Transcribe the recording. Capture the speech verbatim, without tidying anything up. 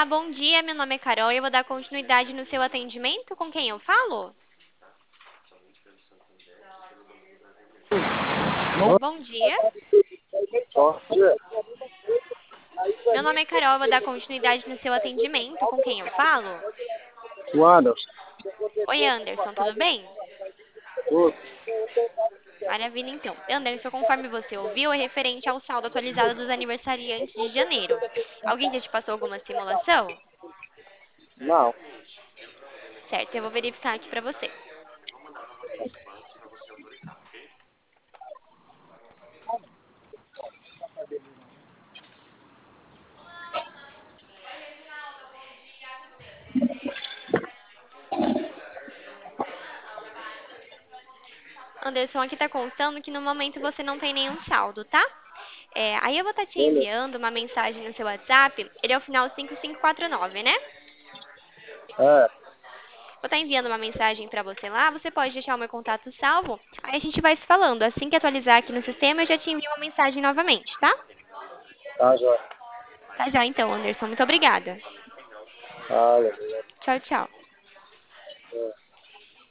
Olá, bom dia. Meu nome é Carol e eu vou dar continuidade no seu atendimento. Com quem eu falo? Bom dia. Bom dia, Meu nome é Carol, eu vou dar continuidade no seu atendimento. Com quem eu falo? o Anderson. Oi, Anderson, tudo bem? Tudo. Maravilha, então. Anderson, conforme você ouviu, é referente ao saldo atualizado dos aniversariantes de janeiro. Alguém já te passou alguma simulação? Não. Certo, eu vou verificar aqui pra você. Anderson, aqui tá constando que no momento você não tem nenhum saldo, tá? É, aí eu vou estar te Beleza. enviando uma mensagem no seu WhatsApp. Ele é o final cinco cinco quatro nove, né? É, Vou estar enviando uma mensagem pra você lá. Você pode deixar o meu contato salvo. Aí a gente vai se falando. Assim que atualizar aqui no sistema, eu já te envio uma mensagem novamente, tá? tá, joia. Tá já então, Anderson. Muito obrigada. Tá, beleza. Tchau, tchau. É.